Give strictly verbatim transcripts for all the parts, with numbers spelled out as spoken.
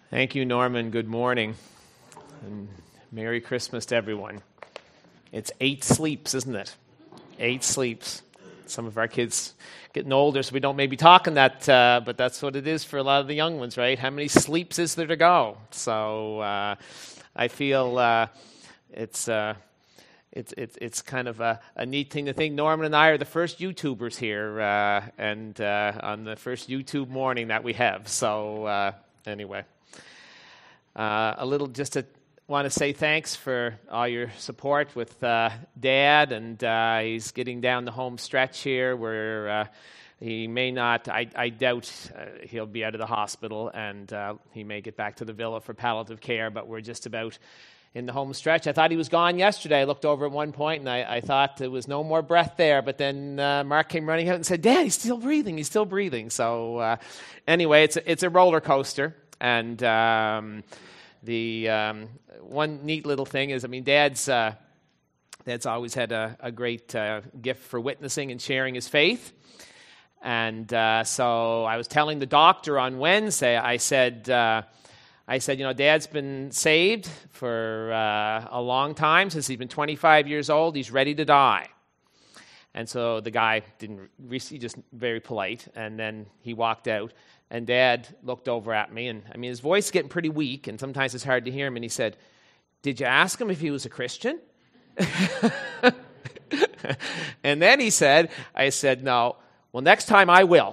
Thank you, Norman. Good morning. And Merry Christmas to everyone. It's eight sleeps, isn't it? Eight sleeps. Some of our kids getting older, so we don't maybe talking that, uh, but that's what it is for a lot of the young ones, right? How many sleeps is there to go? So uh, I feel uh, it's, uh, it's it's it's kind of a, a neat thing to think. Norman and I are the first YouTubers here, uh, and uh, on the first YouTube morning that we have. So uh, anyway. Uh, a little just to want to say thanks for all your support with uh, Dad, and uh, he's getting down the home stretch here where uh, he may not, I, I doubt uh, he'll be out of the hospital, and uh, he may get back to the villa for palliative care, but we're just about in the home stretch. I thought he was gone yesterday. I looked over at one point, and I, I thought there was no more breath there, but then uh, Mark came running out and said, Dad, he's still breathing, he's still breathing. So uh, anyway, it's a, it's a roller coaster, and um, The um, one neat little thing is, I mean, Dad's uh, Dad's always had a, a great uh, gift for witnessing and sharing his faith. And uh, so I was telling the doctor on Wednesday, I said, uh, I said, you know, Dad's been saved for uh, a long time, since he's been twenty-five years old. He's ready to die. And so the guy didn't, he just very polite, and then he walked out. And Dad looked over at me, and I mean, his voice is getting pretty weak, and sometimes it's hard to hear him. And he said, "Did you ask him if he was a Christian?" And then he said, I said, "No. Well, next time I will."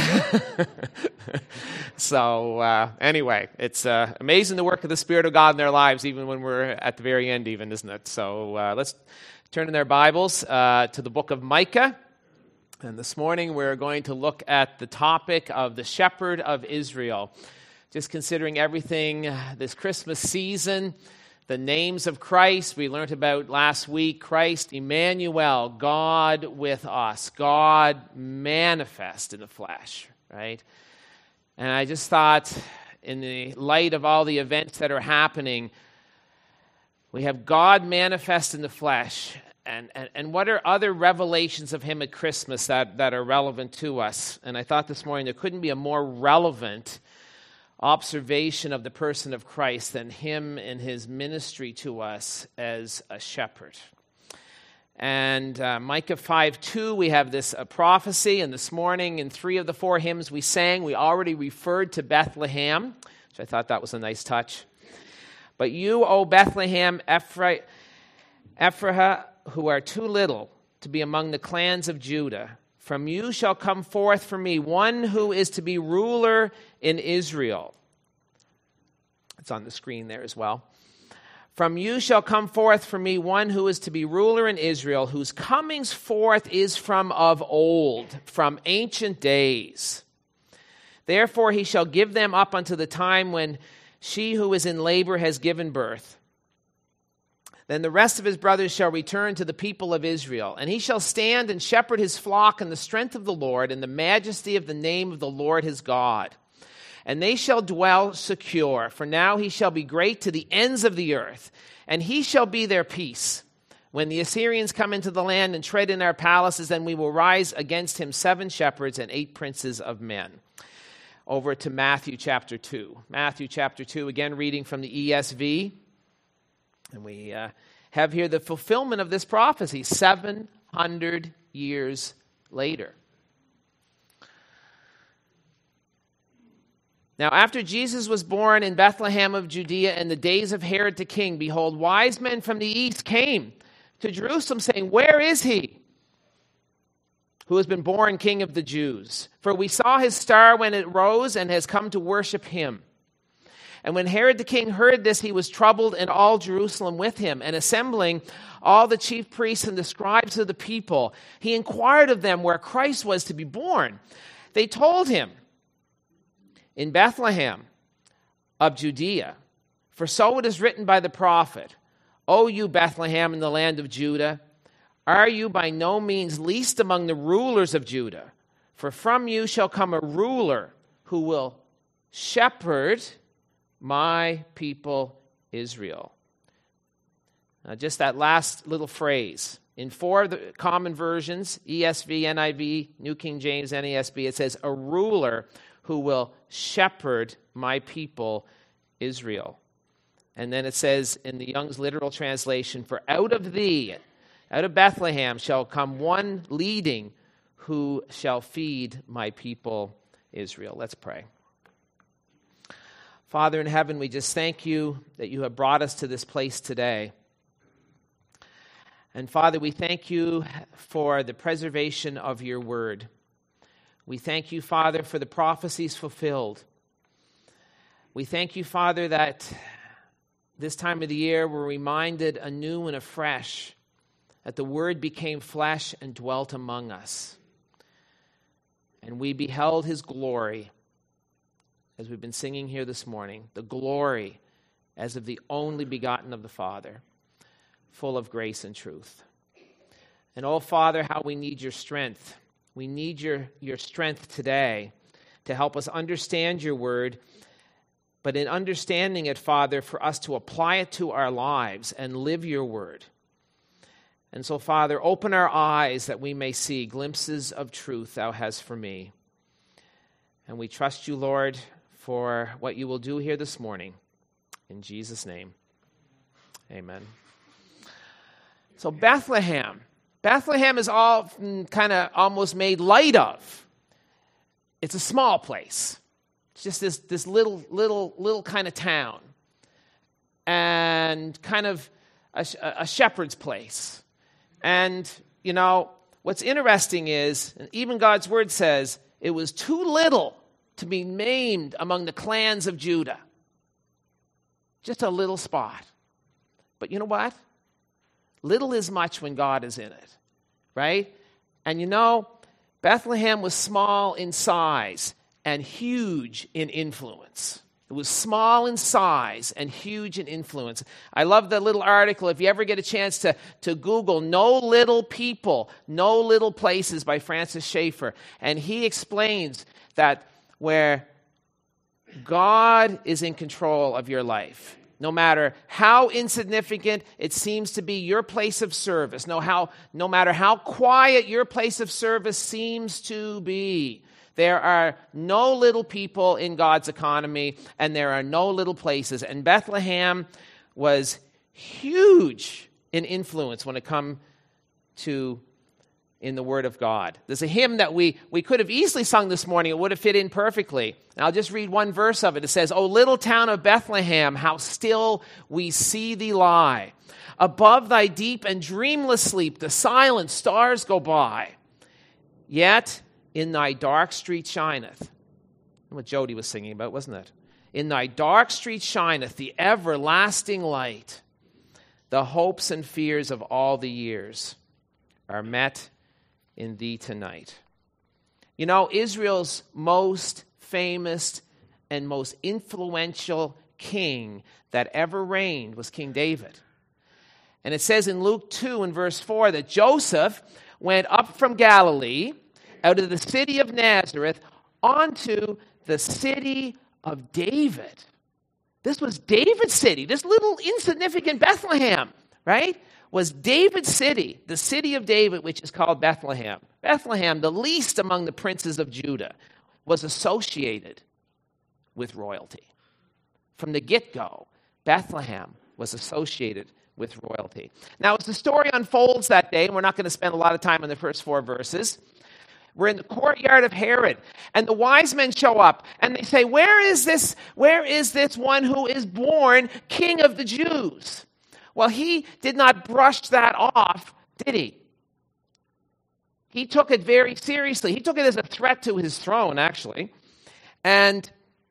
So uh, anyway, it's uh, amazing the work of the Spirit of God in their lives, even when we're at the very end, even, isn't it? So uh, let's turn in their Bibles uh, to the book of Micah. And this morning we're going to look at the topic of the shepherd of Israel. Just considering everything this Christmas season, the names of Christ we learned about last week. Christ, Emmanuel, God with us, God manifest in the flesh, right? And I just thought, in the light of all the events that are happening, we have God manifest in the flesh. And, and and what are other revelations of him at Christmas that, that are relevant to us? And I thought this morning there couldn't be a more relevant observation of the person of Christ than him and his ministry to us as a shepherd. And uh, Micah five two, we have this uh, prophecy, and this morning in three of the four hymns we sang, we already referred to Bethlehem, which I thought that was a nice touch. But you, O Bethlehem, Ephra- Ephrathah, who are too little to be among the clans of Judah, from you shall come forth for me one who is to be ruler in Israel. It's on the screen there as well. From you shall come forth for me one who is to be ruler in Israel, whose comings forth is from of old, from ancient days. Therefore he shall give them up unto the time when she who is in labor has given birth. Then the rest of his brothers shall return to the people of Israel, and he shall stand and shepherd his flock in the strength of the Lord, in the majesty of the name of the Lord his God. And they shall dwell secure, for now he shall be great to the ends of the earth, and he shall be their peace. When the Assyrians come into the land and tread in our palaces, then we will rise against him seven shepherds and eight princes of men. Over to Matthew chapter two. Matthew chapter two, again reading from the E S V. And we uh, have here the fulfillment of this prophecy seven hundred years later. Now, after Jesus was born in Bethlehem of Judea in the days of Herod the king, behold, wise men from the east came to Jerusalem, saying, Where is he who has been born King of the Jews? For we saw his star when it rose and has come to worship him. And when Herod the king heard this, he was troubled, and all Jerusalem with him. And assembling all the chief priests and the scribes of the people, he inquired of them where Christ was to be born. They told him, In Bethlehem of Judea. For so it is written by the prophet, O you Bethlehem in the land of Judah, are you by no means least among the rulers of Judah? For from you shall come a ruler who will shepherd my people Israel. Now, just that last little phrase. In four of the common versions, E S V, N I V, New King James, N A S B, it says, a ruler who will shepherd my people Israel. And then it says in the Young's literal translation, for out of thee, out of Bethlehem shall come one leading who shall feed my people Israel. Let's pray. Father in heaven, we just thank you that you have brought us to this place today. And Father, we thank you for the preservation of your word. We thank you, Father, for the prophecies fulfilled. We thank you, Father, that this time of the year we're reminded anew and afresh that the Word became flesh and dwelt among us. And we beheld his glory, as we've been singing here this morning, the glory as of the only begotten of the Father, full of grace and truth. And oh, Father, how we need your strength. We need your, your strength today to help us understand your word, but in understanding it, Father, for us to apply it to our lives and live your word. And so, Father, open our eyes that we may see glimpses of truth thou hast for me. And we trust you, Lord, for what you will do here this morning. In Jesus' name, amen. So Bethlehem. Bethlehem is often kind of almost made light of. It's a small place. It's just this, this little, little, little kind of town. And kind of a, a shepherd's place. And, you know, what's interesting is, and even God's word says, it was too little to be named among the clans of Judah. Just a little spot. But you know what? Little is much when God is in it, right? And you know, Bethlehem was small in size and huge in influence. It was small in size and huge in influence. I love the little article. If you ever get a chance to, to Google No Little People, No Little Places by Francis Schaeffer. And he explains that where God is in control of your life, no matter how insignificant it seems to be your place of service, no, how, no matter how quiet your place of service seems to be, there are no little people in God's economy, and there are no little places. And Bethlehem was huge in influence when it comes to in the Word of God. There's a hymn that we, we could have easily sung this morning. It would have fit in perfectly. And I'll just read one verse of it. It says, O little town of Bethlehem, how still we see thee lie. Above thy deep and dreamless sleep, the silent stars go by. Yet in thy dark street shineth. What Jody was singing about, wasn't it? In thy dark street shineth the everlasting light. The hopes and fears of all the years are met in thee tonight. You know, Israel's most famous and most influential king that ever reigned was King David. And it says in Luke two and verse four that Joseph went up from Galilee out of the city of Nazareth onto the city of David. This was David's city. This little insignificant Bethlehem, right, was David's city, the city of David, which is called Bethlehem. Bethlehem, the least among the princes of Judah, was associated with royalty. From the get-go, Bethlehem was associated with royalty. Now, as the story unfolds that day, and we're not going to spend a lot of time on the first four verses, we're in the courtyard of Herod, and the wise men show up, and they say, where is this, where is this one who is born King of the Jews? Well, he did not brush that off, did he? He took it very seriously. He took it as a threat to his throne, actually. And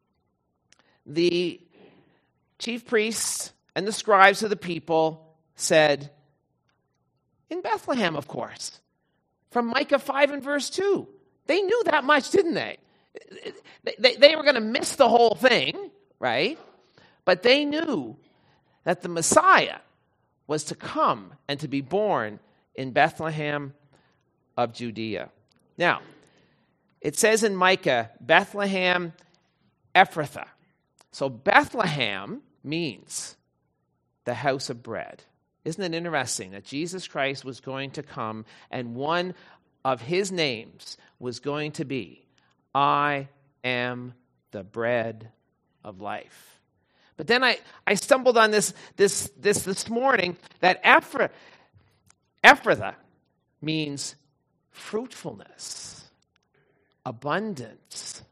the chief priests and the scribes of the people said, in Bethlehem, of course. From Micah five and verse two. They knew that much, didn't they? They, they were going to miss the whole thing, right? But they knew that the Messiah was to come and to be born in Bethlehem of Judea. Now, it says in Micah, Bethlehem Ephrathah. So Bethlehem means the house of bread. Isn't it interesting that Jesus Christ was going to come and one of his names was going to be, I am the bread of life. But then I, I stumbled on this this this this morning that Ephra, Ephrathah means fruitfulness, abundance.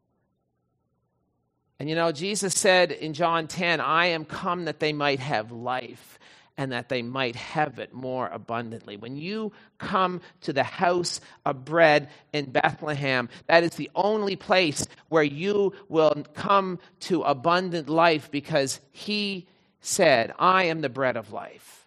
And you know, Jesus said in John ten, I am come that they might have life and that they might have it more abundantly. When you come to the house of bread in Bethlehem, that is the only place where you will come to abundant life, because he said, I am the bread of life.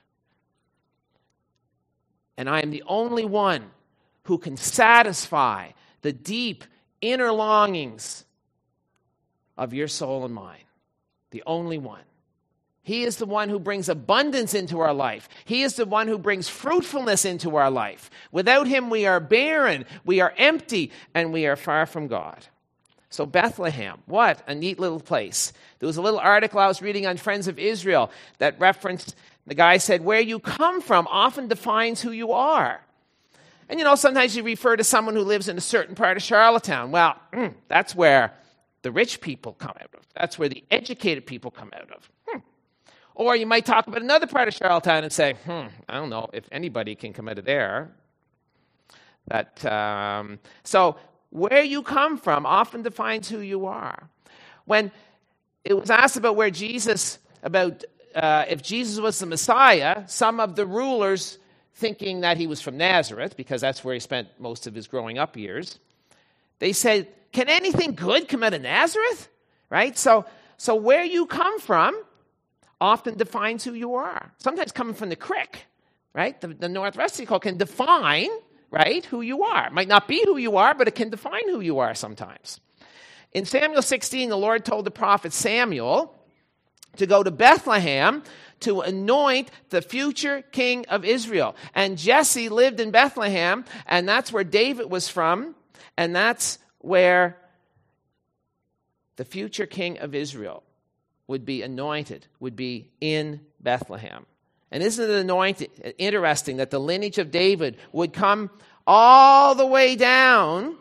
And I am the only one who can satisfy the deep inner longings of your soul and mine. The only one. He is the one who brings abundance into our life. He is the one who brings fruitfulness into our life. Without him, we are barren, we are empty, and we are far from God. So Bethlehem, what a neat little place. There was a little article I was reading on Friends of Israel that referenced, the guy said, where you come from often defines who you are. And you know, sometimes you refer to someone who lives in a certain part of Charlottetown. Well, mm, that's where the rich people come out of. That's where the educated people come out of. Hmm. Or you might talk about another part of Charlottetown and say, hmm, I don't know if anybody can come out of there. That, um, so where you come from often defines who you are. When it was asked about where Jesus, about uh, if Jesus was the Messiah, some of the rulers, thinking that he was from Nazareth, because that's where he spent most of his growing up years, they said, can anything good come out of Nazareth? Right? So, so where you come from often defines who you are. Sometimes coming from the creek, right? The, the Northwest Seacoast can define, right, who you are. It might not be who you are, but it can define who you are sometimes. In Samuel sixteen, the Lord told the prophet Samuel to go to Bethlehem to anoint the future king of Israel. And Jesse lived in Bethlehem, and that's where David was from, and that's where the future king of Israel would be anointed, would be in Bethlehem. And isn't it anointed, interesting that the lineage of David would come all the way down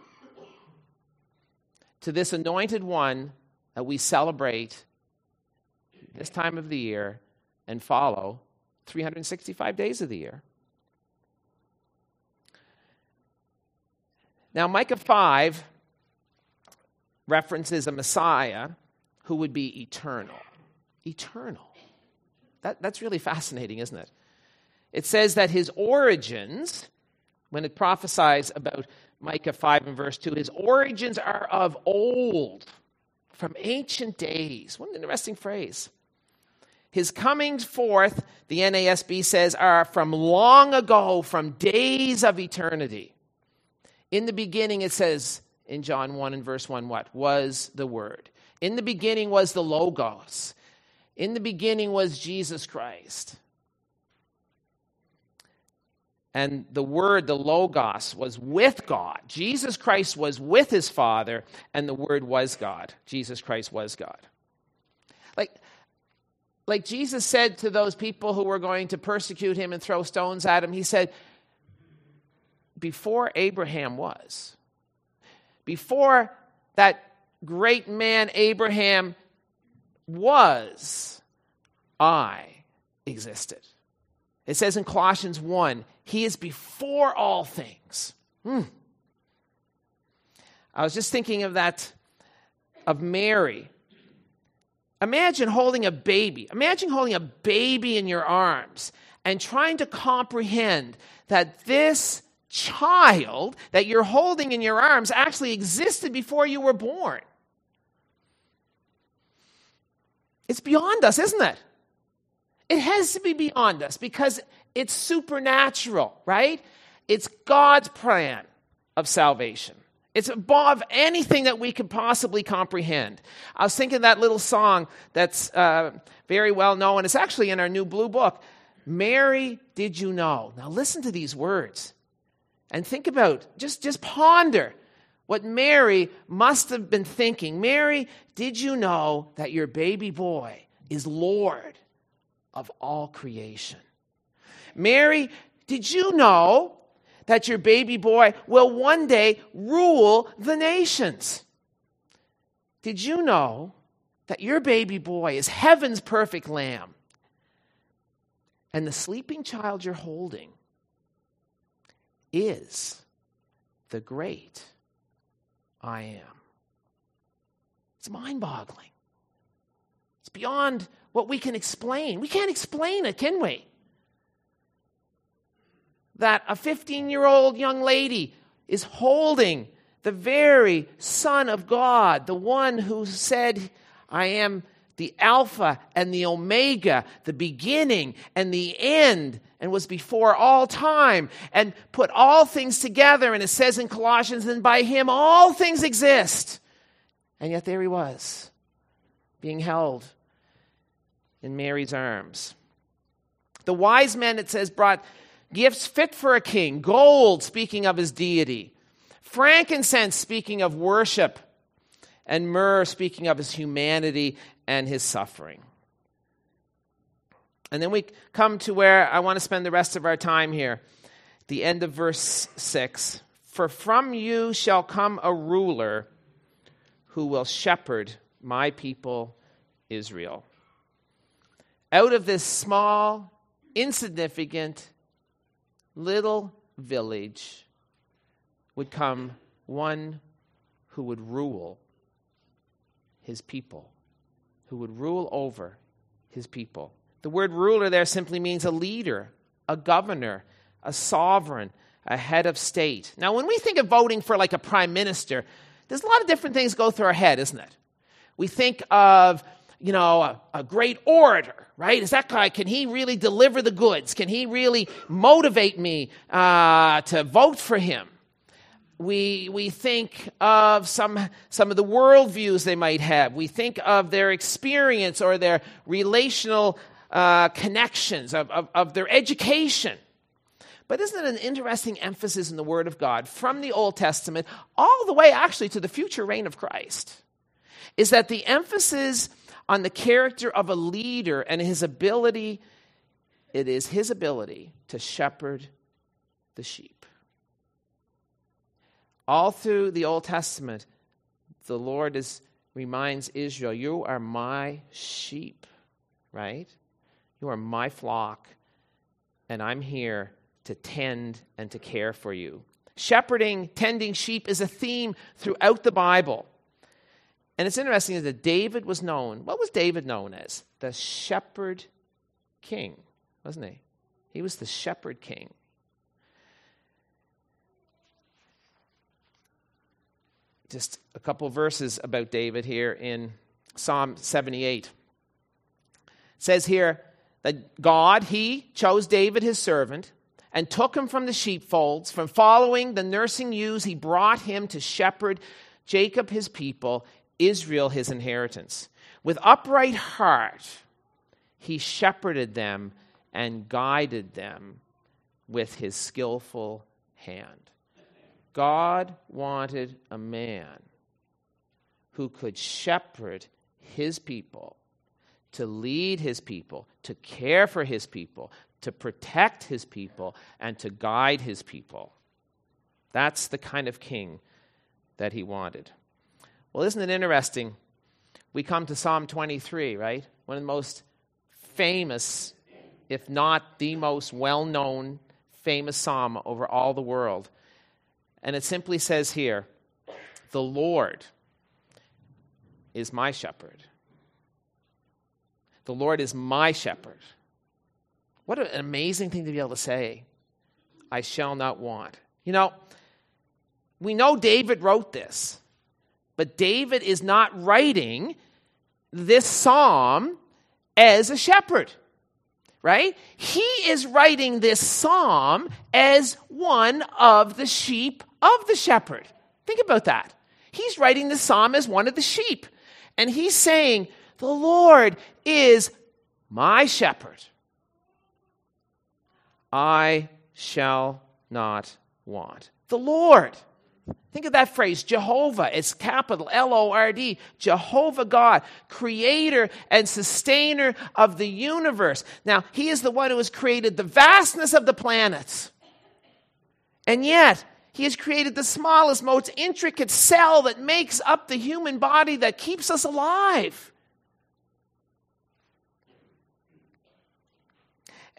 to this anointed one that we celebrate this time of the year and follow three hundred sixty-five days of the year. Now, Micah five references a Messiah who would be eternal. Eternal. That, that's really fascinating, isn't it? It says that his origins, when it prophesies about Micah five and verse two, his origins are of old, from ancient days. What an interesting phrase. His comings forth, the N A S B says, are from long ago, from days of eternity. In the beginning, it says in John one and verse one, what? Was the Word. In the beginning was the Logos. In the beginning was Jesus Christ. And the Word, the Logos, was with God. Jesus Christ was with his Father, and the Word was God. Jesus Christ was God. Like, like Jesus said to those people who were going to persecute him and throw stones at him, he said, before Abraham was, before that great man Abraham was, I existed. It says in Colossians one, he is before all things. Hmm. I was just thinking of that, of Mary. Imagine holding a baby. Imagine holding a baby in your arms and trying to comprehend that this child that you're holding in your arms actually existed before you were born. It's beyond us, isn't it? It has to be beyond us because it's supernatural, right? It's God's plan of salvation. It's above anything that we could possibly comprehend. I was thinking of that little song that's uh, very well known. It's actually in our new blue book. Mary, did you know? Now listen to these words and think about, just, just ponder what Mary must have been thinking. Mary, did you know that your baby boy is Lord of all creation? Mary, did you know that your baby boy will one day rule the nations? Did you know that your baby boy is heaven's perfect lamb. And the sleeping child you're holding is the great I am. It's mind-boggling. It's beyond what we can explain. We can't explain it, can we? That a fifteen-year-old young lady is holding the very Son of God, the one who said, I am the Alpha and the Omega, the beginning and the end, and was before all time, and put all things together. And it says in Colossians, and by him all things exist. And yet there he was, being held in Mary's arms. The wise men, it says, brought gifts fit for a king, gold, speaking of his deity, frankincense, speaking of worship, and myrrh, speaking of his humanity and his suffering. And then we come to where I want to spend the rest of our time here, the end of verse six. For from you shall come a ruler who will shepherd my people Israel. Out of this small, insignificant, little village would come one who would rule his people, who would rule over his people. The word ruler there simply means a leader, a governor, a sovereign, a head of state. Now, when we think of voting for like a prime minister, there's a lot of different things go through our head, isn't it? We think of, you know, a, a great orator, right? Is that guy, can he really deliver the goods? Can he really motivate me uh, to vote for him? We we think of some, some of the worldviews they might have. We think of their experience or their relational uh, connections, of, of, of their education. But isn't it an interesting emphasis in the Word of God from the Old Testament all the way actually to the future reign of Christ? Is that the emphasis on the character of a leader and his ability, it is his ability to shepherd the sheep. All through the Old Testament, the Lord is, reminds Israel, you are my sheep, right? You are my flock, and I'm here to tend and to care for you. Shepherding, tending sheep is a theme throughout the Bible. And it's interesting that David was known, what was David known as? The shepherd king, wasn't he? He was the shepherd king. Just a couple of verses about David here in Psalm seventy-eight. It says here that God, he chose David his servant and took him from the sheepfolds, from following the nursing ewes. He brought him to shepherd Jacob his people, Israel his inheritance. With upright heart, he shepherded them and guided them with his skillful hand. God wanted a man who could shepherd his people, to lead his people, to care for his people, to protect his people, and to guide his people. That's the kind of king that he wanted. Well, isn't it interesting? We come to Psalm twenty-three, right? One of the most famous, if not the most well-known, famous psalm over all the world. And it simply says here, the Lord is my shepherd. The Lord is my shepherd. What an amazing thing to be able to say. I shall not want. You know, we know David wrote this, but David is not writing this psalm as a shepherd, right? He is writing this psalm as one of the sheep of the shepherd. Think about that. He's writing the psalm as one of the sheep. And he's saying, the Lord is my shepherd. I shall not want. The Lord. Think of that phrase, Jehovah. It's capital L O R D. Jehovah God, creator and sustainer of the universe. Now, he is the one who has created the vastness of the planets. And yet, he has created the smallest, most intricate cell that makes up the human body that keeps us alive.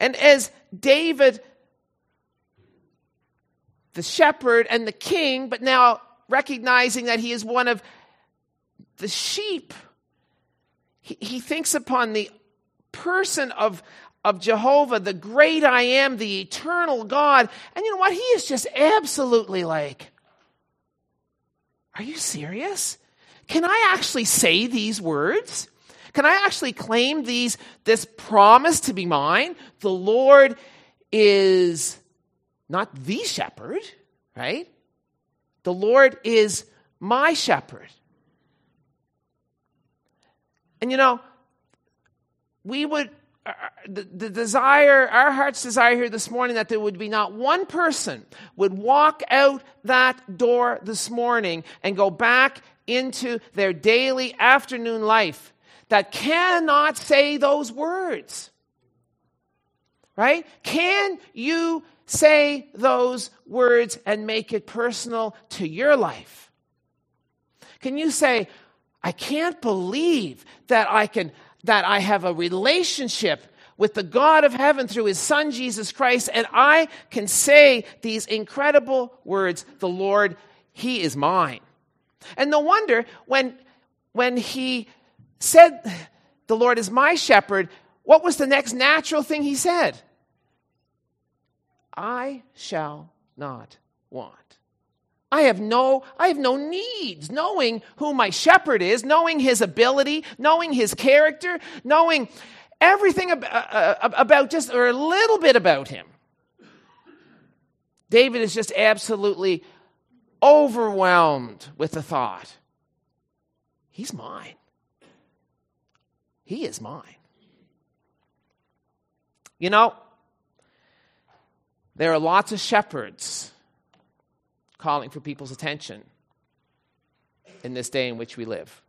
And as David, the shepherd and the king, but now recognizing that he is one of the sheep, he, he thinks upon the person of, of Jehovah, the great I am, the eternal God. And you know what? He is just absolutely like, are you serious? Can I actually say these words? Can I actually claim these, this promise to be mine? The Lord is not the shepherd, right? The Lord is my shepherd. And you know, we would, uh, the, the desire, our heart's desire here this morning, that there would be not one person would walk out that door this morning and go back into their daily afternoon life that cannot say those words. Right? Can you say those words and make it personal to your life? Can you say, I can't believe that I can that I have a relationship with the God of heaven through his son Jesus Christ, and I can say these incredible words, the Lord, he is mine. And no wonder when when he said, the Lord is my shepherd, what was the next natural thing he said? I shall not want. I have no, I have no needs. Knowing who my shepherd is, knowing his ability, knowing his character, knowing everything ab- uh, about just, or a little bit about him. David is just absolutely overwhelmed with the thought, he's mine. He is mine. You know, there are lots of shepherds calling for people's attention in this day in which we live.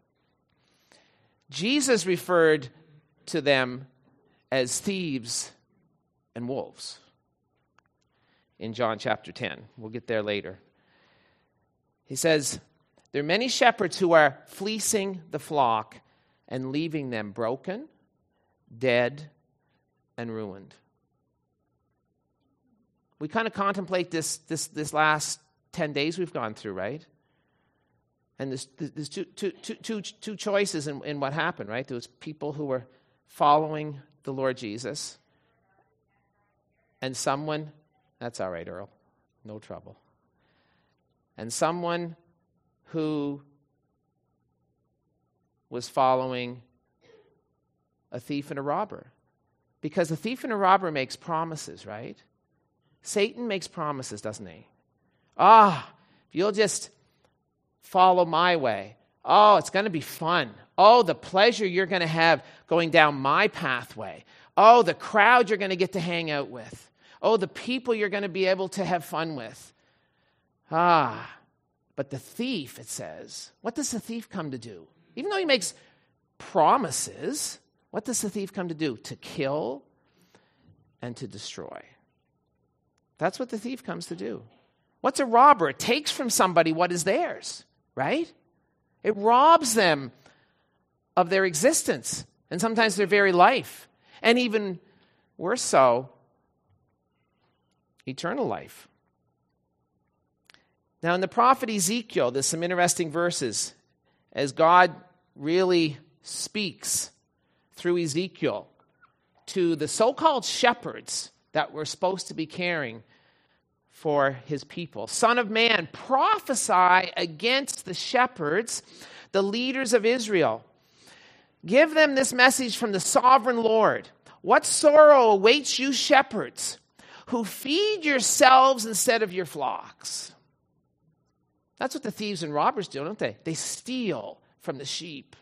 Jesus referred to them as thieves and wolves in John chapter ten. We'll get there later. He says, there are many shepherds who are fleecing the flock and leaving them broken, dead, and ruined. We kind of contemplate this this this last ten days we've gone through, right? And there's, there's two, two, two, two, two choices in, in what happened, right? There was people who were following the Lord Jesus, and someone, that's all right, Earl, no trouble. And someone who was following a thief and a robber. Because a thief and a robber makes promises, right? Satan makes promises, doesn't he? Ah, if you'll just follow my way. Oh, it's going to be fun. Oh, the pleasure you're going to have going down my pathway. Oh, the crowd you're going to get to hang out with. Oh, the people you're going to be able to have fun with. Ah, but the thief, it says, what does the thief come to do? Even though he makes promises, what does the thief come to do? To kill and to destroy. That's what the thief comes to do. What's a robber? It takes from somebody what is theirs, right? It robs them of their existence and sometimes their very life. And even worse so, eternal life. Now in the prophet Ezekiel, there's some interesting verses as God really speaks through Ezekiel to the so-called shepherds that we're supposed to be caring for his people. Son of man, prophesy against the shepherds, the leaders of Israel. Give them this message from the sovereign Lord. What sorrow awaits you shepherds who feed yourselves instead of your flocks? That's what the thieves and robbers do, don't they? They steal from the sheep.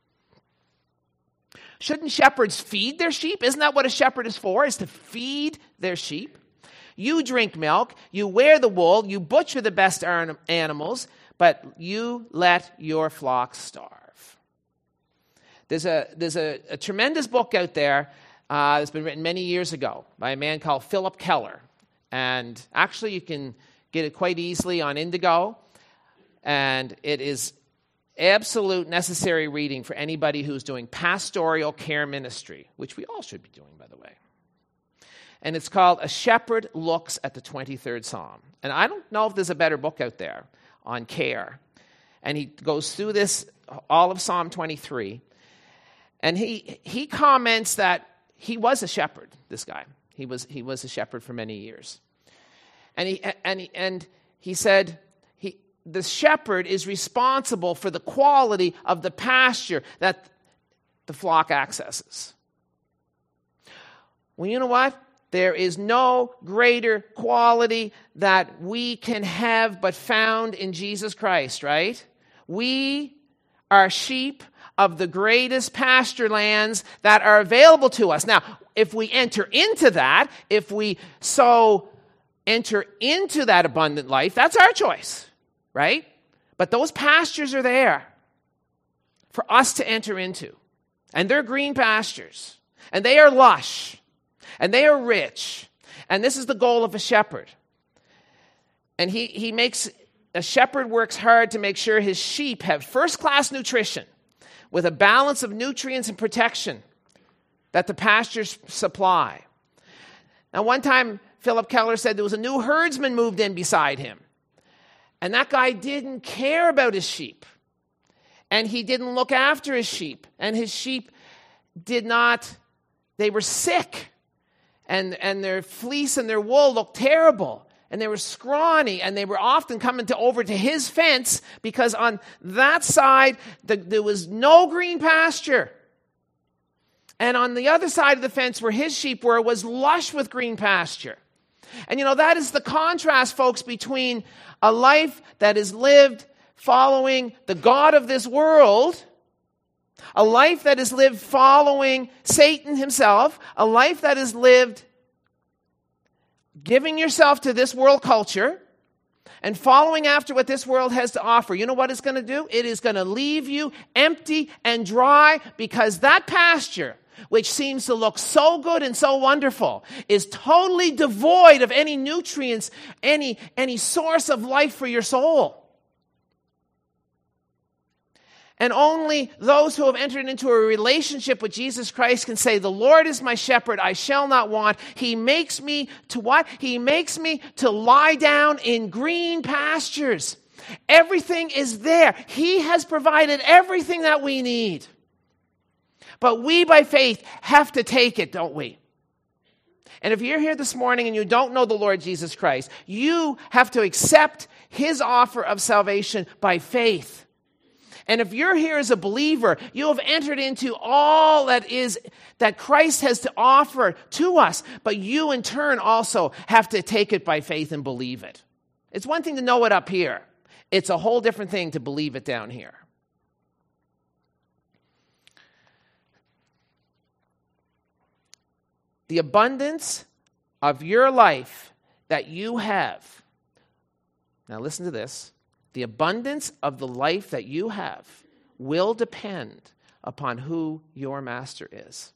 Shouldn't shepherds feed their sheep? Isn't that what a shepherd is for? Is to feed their sheep? You drink milk, you wear the wool, you butcher the best animals, but you let your flock starve. There's a, there's a, a tremendous book out there uh, that's been written many years ago by a man called Philip Keller. And actually you can get it quite easily on Indigo. And it is absolute necessary reading for anybody who's doing pastoral care ministry, which we all should be doing, by the way. And it's called A Shepherd Looks at the twenty-third Psalm. And I don't know if there's a better book out there on care. And he goes through this, all of Psalm twenty-three. And he he comments that he was a shepherd, this guy. He was he was a shepherd for many years. And he and he, and he said he the shepherd is responsible for the quality of the pasture that the flock accesses. Well, you know what? There is no greater quality that we can have but found in Jesus Christ, right? We are sheep of the greatest pasture lands that are available to us. Now, if we enter into that, if we so enter into that abundant life, that's our choice, right? But those pastures are there for us to enter into. And they're green pastures. And they are lush. And they are rich. And this is the goal of a shepherd. And he, he makes, a shepherd works hard to make sure his sheep have first-class nutrition with a balance of nutrients and protection that the pastures supply. Now, one time, Philip Keller said there was a new herdsman moved in beside him. And that guy didn't care about his sheep. And he didn't look after his sheep. And his sheep did not, they were sick. And, and their fleece and their wool looked terrible. And they were scrawny. And they were often coming to over to his fence because on that side, the, there was no green pasture. And on the other side of the fence where his sheep were was lush with green pasture. And you know, that is the contrast, folks, between a life that is lived following the God of this world, a life that is lived following Satan himself, a life that is lived giving yourself to this world culture and following after what this world has to offer. You know what it's going to do? It is going to leave you empty and dry because that pasture, which seems to look so good and so wonderful, is totally devoid of any nutrients, any, any source of life for your soul. And only those who have entered into a relationship with Jesus Christ can say, the Lord is my shepherd, I shall not want. He makes me to what? He makes me to lie down in green pastures. Everything is there. He has provided everything that we need. But we, by faith, have to take it, don't we? And if you're here this morning and you don't know the Lord Jesus Christ, you have to accept his offer of salvation by faith. And if you're here as a believer, you have entered into all that is that Christ has to offer to us, but you in turn also have to take it by faith and believe it. It's one thing to know it up here. It's a whole different thing to believe it down here. The abundance of your life that you have. Now listen to this. The abundance of the life that you have will depend upon who your master is.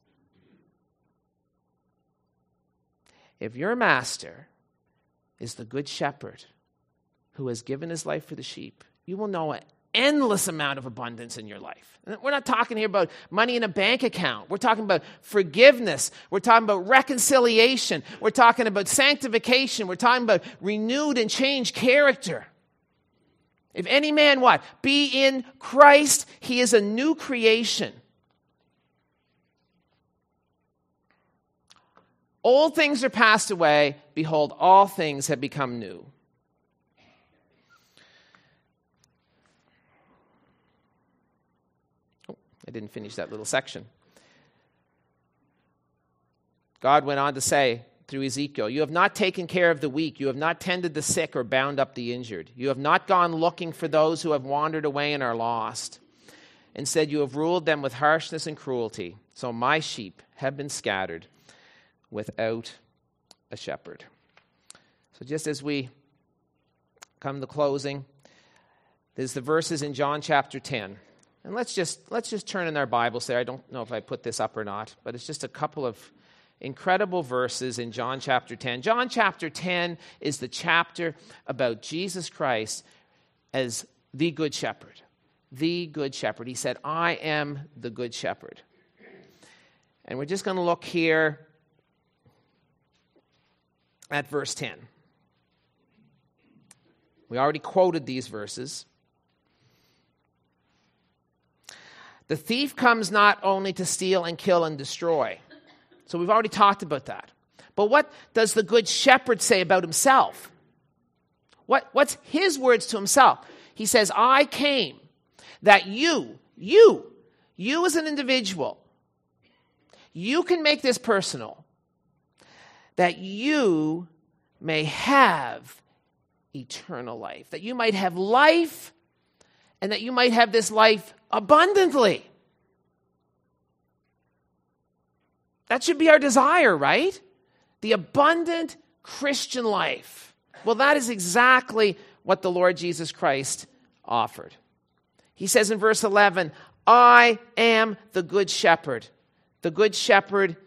If your master is the good shepherd who has given his life for the sheep, you will know an endless amount of abundance in your life. We're not talking here about money in a bank account. We're talking about forgiveness. We're talking about reconciliation. We're talking about sanctification. We're talking about renewed and changed character. If any man what? Be in Christ, he is a new creation. Old things are passed away. Behold, all things have become new. Oh, I didn't finish that little section. God went on to say, through Ezekiel, you have not taken care of the weak. You have not tended the sick or bound up the injured. You have not gone looking for those who have wandered away and are lost. Instead, you have ruled them with harshness and cruelty. So my sheep have been scattered without a shepherd. So just as we come to closing, there's the verses in John chapter ten. And let's just let's just turn in our Bibles there. I don't know if I put this up or not, but it's just a couple of incredible verses in John chapter ten. John chapter ten is the chapter about Jesus Christ as the good shepherd. The good shepherd. He said, I am the good shepherd. And we're just going to look here at verse ten. We already quoted these verses. The thief comes not only to steal and kill and destroy. So we've already talked about that. But what does the good shepherd say about himself? What, what's his words to himself? He says, I came that you, you, you as an individual, you can make this personal, that you may have eternal life, that you might have life, and that you might have this life abundantly. That should be our desire, right? The abundant Christian life. Well, that is exactly what the Lord Jesus Christ offered. He says in verse eleven, I am the good shepherd. The good shepherd,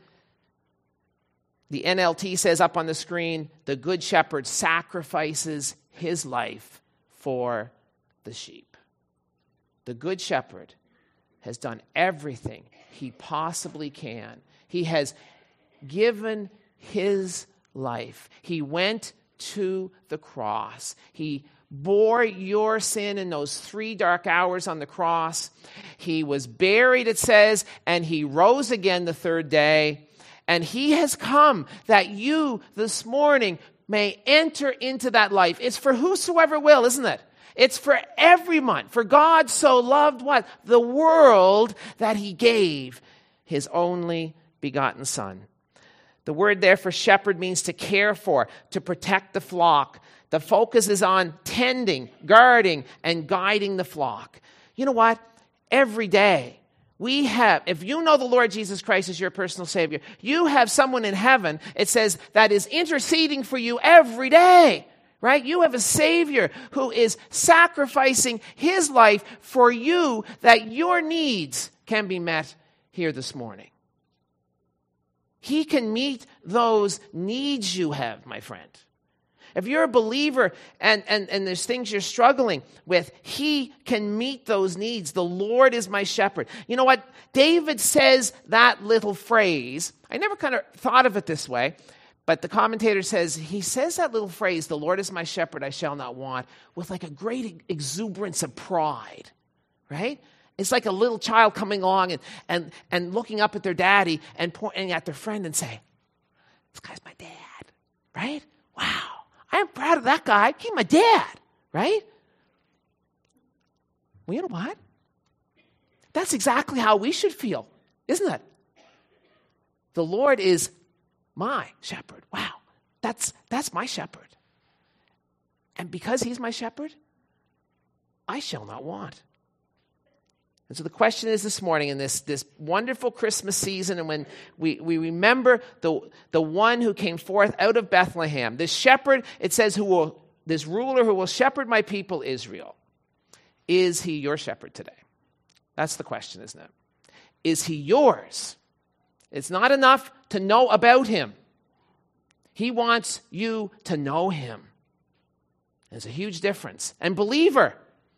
the N L T says up on the screen, the good shepherd sacrifices his life for the sheep. The good shepherd has done everything he possibly can. He has given his life. He went to the cross. He bore your sin in those three dark hours on the cross. He was buried, it says, and he rose again the third day. And he has come that you this morning may enter into that life. It's for whosoever will, isn't it? It's for everyone. For God so loved what? The world that he gave his only begotten Son. The word there for shepherd means to care for, to protect the flock. The focus is on tending, guarding, and guiding the flock. You know what? Every day we have, if you know the Lord Jesus Christ as your personal Savior, you have someone in heaven, it says, that is interceding for you every day. Right? You have a Savior who is sacrificing his life for you that your needs can be met here this morning. He can meet those needs you have, my friend. If you're a believer and, and, and there's things you're struggling with, he can meet those needs. The Lord is my shepherd. You know what? David says that little phrase. I never kind of thought of it this way. But the commentator says, he says that little phrase, the Lord is my shepherd, I shall not want, with like a great exuberance of pride, right? It's like a little child coming along and, and, and looking up at their daddy and pointing at their friend and saying, this guy's my dad, right? Wow, I'm proud of that guy. He's my dad, right? Well, you know what? That's exactly how we should feel, isn't it? The Lord is my shepherd. Wow, that's that's my shepherd. And because he's my shepherd, I shall not want. And so the question is this morning in this, this wonderful Christmas season, and when we, we remember the, the one who came forth out of Bethlehem, this shepherd, it says, who will, this ruler who will shepherd my people Israel. Is he your shepherd today? That's the question, isn't it? Is he yours? It's not enough to know about him. He wants you to know him. There's a huge difference. And believer,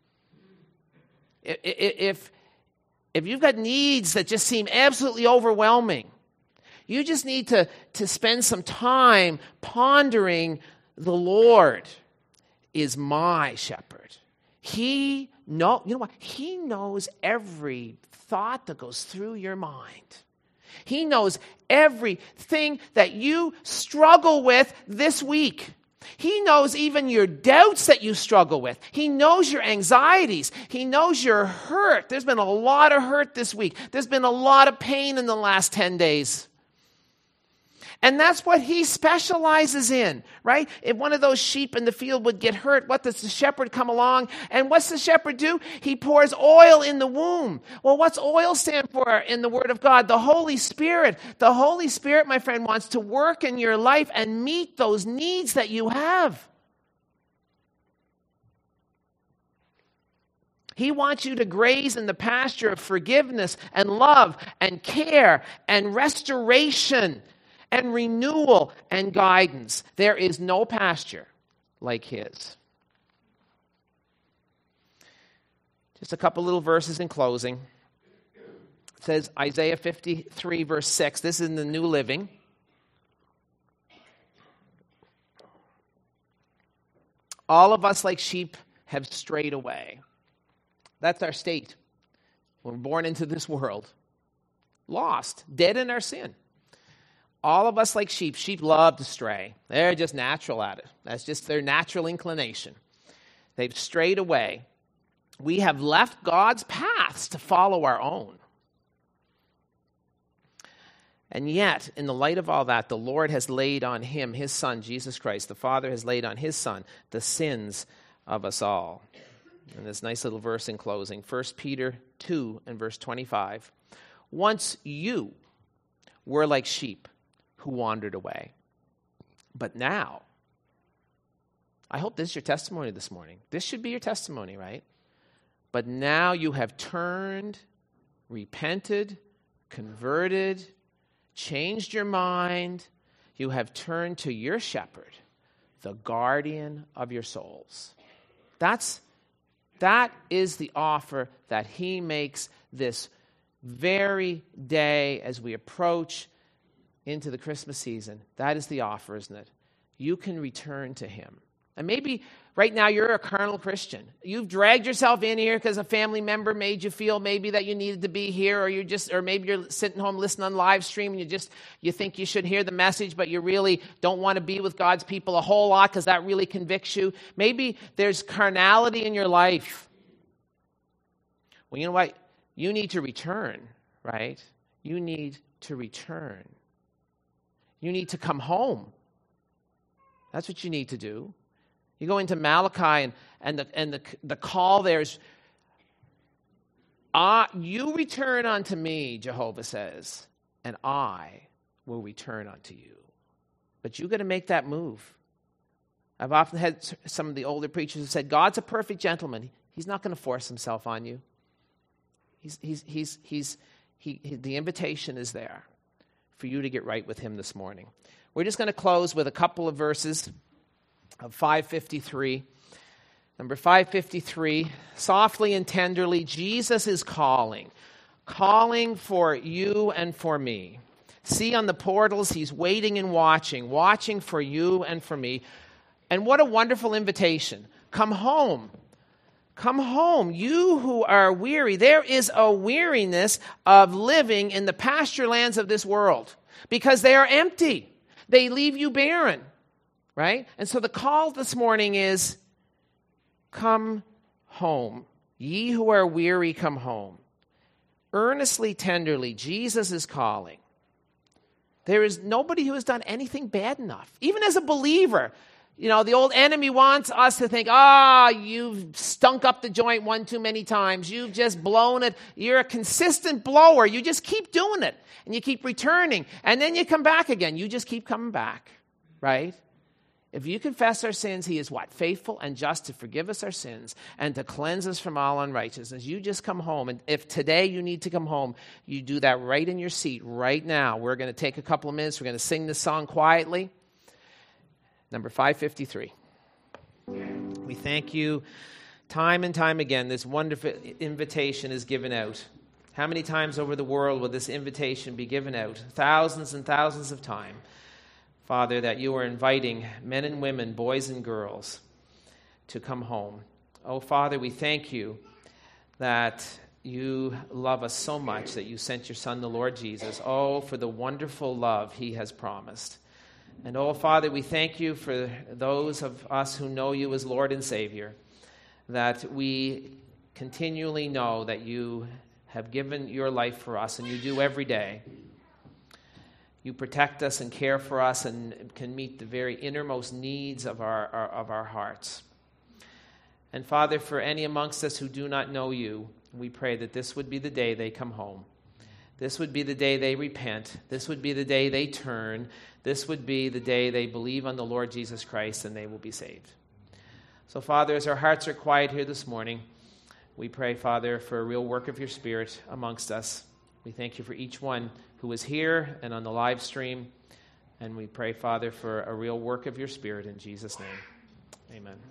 if, if you've got needs that just seem absolutely overwhelming, you just need to, to spend some time pondering the Lord is my shepherd. He know, you know what? He knows every thought that goes through your mind. He knows everything that you struggle with this week. He knows even your doubts that you struggle with. He knows your anxieties. He knows your hurt. There's been a lot of hurt this week. There's been a lot of pain in the last ten days. And that's what he specializes in, right? If one of those sheep in the field would get hurt, what does the shepherd come along? And what's the shepherd do? He pours oil in the wound. Well, what's oil stand for in the Word of God? The Holy Spirit. The Holy Spirit, my friend, wants to work in your life and meet those needs that you have. He wants you to graze in the pasture of forgiveness and love and care and restoration and renewal and guidance. There is no pasture like his. Just a couple little verses in closing. It says Isaiah fifty-three, verse six. This is in the New Living. All of us like sheep have strayed away. That's our state. We're born into this world, lost, dead in our sin. All of us like sheep. Sheep love to stray. They're just natural at it. That's just their natural inclination. They've strayed away. We have left God's paths to follow our own. And yet, in the light of all that, the Lord has laid on him, his Son, Jesus Christ. The Father has laid on his Son the sins of us all. And this nice little verse in closing, First Peter two and verse twenty-five. Once you were like sheep who wandered away. But now, I hope this is your testimony this morning. This should be your testimony, right? But now you have turned, repented, converted, changed your mind. You have turned to your shepherd, the guardian of your souls. That's, that is the offer that he makes this very day as we approach into the Christmas season. That is the offer, isn't it? You can return to him. And maybe right now you're a carnal Christian. You've dragged yourself in here because a family member made you feel maybe that you needed to be here, or you just, or maybe you're sitting home listening on live stream and you just, you think you should hear the message, but you really don't want to be with God's people a whole lot because that really convicts you. Maybe there's carnality in your life. Well, you know what? You need to return, right? You need to return. You need to come home. That's what you need to do. You go into Malachi, and, and, the, and the, the call there is, uh, you return unto me, Jehovah says, and I will return unto you. But you've got to make that move. I've often had some of the older preachers who said, God's a perfect gentleman. He's not going to force himself on you. He's, he's, he's, he's, he, he, the invitation is there for you to get right with him this morning. We're just going to close with a couple of verses of five fifty-three. Number five fifty-three, softly and tenderly, Jesus is calling, calling for you and for me. See on the portals, he's waiting and watching, watching for you and for me. And what a wonderful invitation. Come home. Come home, you who are weary. There is a weariness of living in the pasture lands of this world because they are empty. They leave you barren, right? And so the call this morning is, come home. Ye who are weary, come home. Earnestly, tenderly, Jesus is calling. There is nobody who has done anything bad enough. Even as a believer, you know, the old enemy wants us to think, ah, oh, you've stunk up the joint one too many times. You've just blown it. You're a consistent blower. You just keep doing it. And you keep returning. And then you come back again. You just keep coming back, right? If you confess our sins, he is what? Faithful and just to forgive us our sins and to cleanse us from all unrighteousness. You just come home. And if today you need to come home, you do that right in your seat right now. We're going to take a couple of minutes. We're going to sing this song quietly. Number five fifty-three. We thank you time and time again. This wonderful invitation is given out. How many times over the world will this invitation be given out? Thousands and thousands of times. Father, that you are inviting men and women, boys and girls, to come home. Oh, Father, we thank you that you love us so much that you sent your Son, the Lord Jesus. Oh, for the wonderful love he has promised. And oh, Father, we thank you for those of us who know you as Lord and Savior, that we continually know that you have given your life for us, and you do every day. You protect us and care for us and can meet the very innermost needs of our, our of our hearts. And Father, for any amongst us who do not know you, we pray that this would be the day they come home. This would be the day they repent. This would be the day they turn. This would be the day they believe on the Lord Jesus Christ and they will be saved. So, Father, as our hearts are quiet here this morning, we pray, Father, for a real work of your Spirit amongst us. We thank you for each one who is here and on the live stream. And we pray, Father, for a real work of your Spirit in Jesus' name. Amen.